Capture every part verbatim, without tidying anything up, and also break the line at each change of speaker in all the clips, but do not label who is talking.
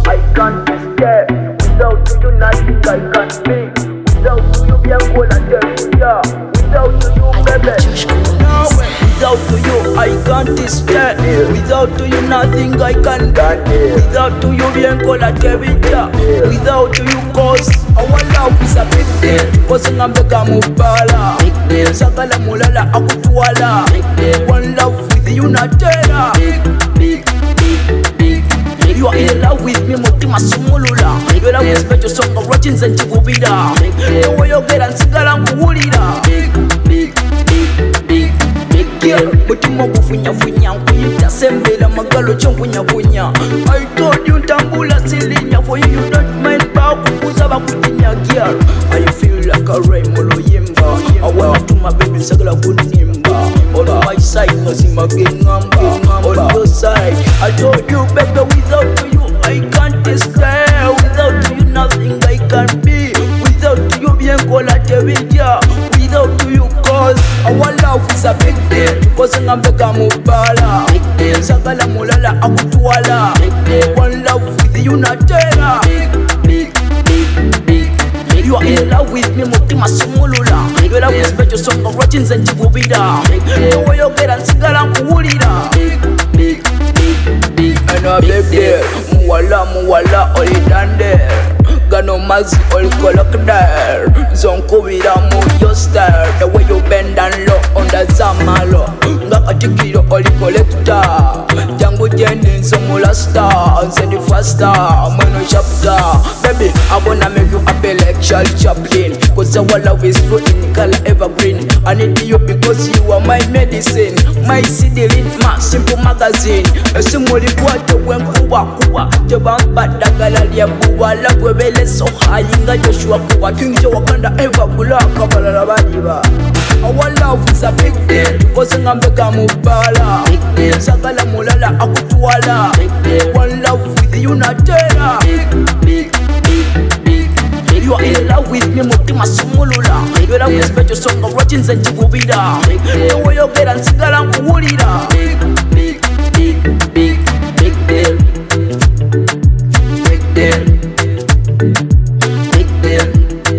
I can't stay. Without you, nothing I can be. Without you, bien cool and yeah. Without you, baby. No way. Without you, I can't stay. Without you, nothing I can do. Without you, bien cool and yeah. Without you, cause our love is a big deal. Cause I'm bega mubala. Sakala mulala akutwala. One love with you, natera. Big, big, big. You are in love with me, mutima sumulula. You love with me, so I'm watching and chikubida. The way you get and sigala nguhulira. Big, big, big, big, big girl. Mutima kufunya funya kuita sembela magalo chongunya kunya. I told you tambula silinya for you, you don't mind bao kuzaba kutinya girl. I feel like a rainbow yimba. I wanna to my baby sagala kunimba. On my side, Mazima Gingamba. On your side, I told you, baby, without you, I can't stay. Without you, nothing I can be. Without you, bien cola tevidia. Without you, cause our love is a big deal. Cause I'm bega mubala. Sagala mulala akutwala. One love with you, natera. Big, big, big, big. You are in love with me, mutima sumulula. You love with me, so I'm watching and chikubida. The way you get and sigala nguhulira. Big, big, big, big. I know a big deal. Muwala, muwala, all it done there. Gano mazi, all color there. Zonkubira mu your style. The way you bend and low on the zamalo. Ngaka tikiro, all collector. Jango jendin, so mula star. Send it faster, mono chapter. Baby, I wanna make you happy like Charlie Chaplin. Cause our love is true in color evergreen. I need you because you are my medicine. My C D in my simple magazine. A simuli water when kuwa kuwa. Jabamba dagala liya buwa. La kwebele so high inga Joshua kuwa. King Wakanda ever bula kabala la badiba. Our love is a big deal. Cause ngambeka mubala. Sakala mulala akutwala. One love with you natera. Big, big, big, big. You are in love with me, mutima sumulula. You love with me, so I'm watching and chikubida. The way you get and sigala nguhulira. Big, big, big, big, big deal. Big deal. Big deal.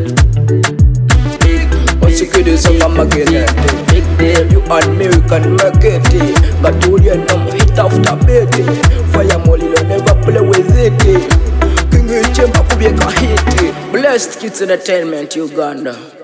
Big. Once you get this song, I'm again. Big deal. You and me, we can make it. Got to you know, hit after beat. Fire molly, you never play with it. Blessed Kids Entertainment, Uganda.